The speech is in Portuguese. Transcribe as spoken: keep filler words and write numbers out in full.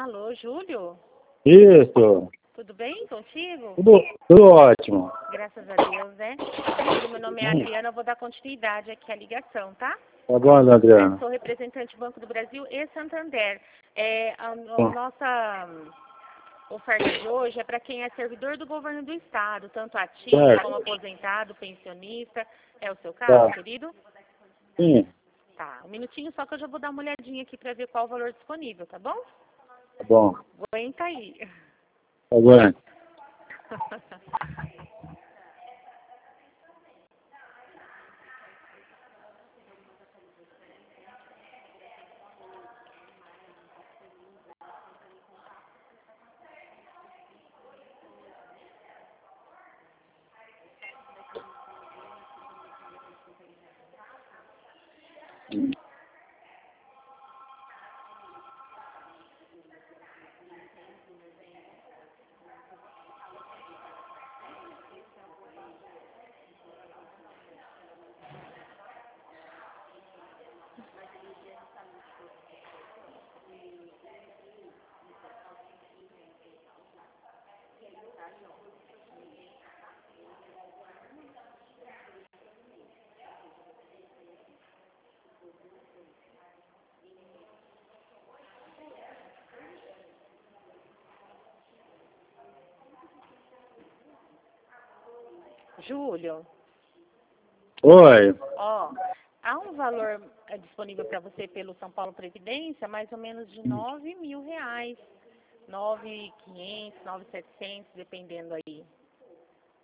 Alô, Júlio? Isso. Tudo bem contigo? Tudo, tudo ótimo. Graças a Deus, né? Júlio, meu nome é Adriana, eu vou dar continuidade aqui à ligação, tá? Tá bom, Adriana. Eu sou representante do Banco do Brasil e Santander. É, a, a Bom. nossa oferta de hoje é para quem é servidor do governo do estado, tanto ativo Certo. como aposentado, pensionista. É o seu caso, Tá. querido? Sim, Tá, um minutinho só que eu já vou dar uma olhadinha aqui para ver qual o valor disponível, tá bom? tá bom. Aguenta aí. Tá bom. Júlio, Oi. ó, há um valor é, disponível para você pelo São Paulo Previdência, mais ou menos de nove mil reais. nove mil e quinhentos, nove mil e setecentos, dependendo aí.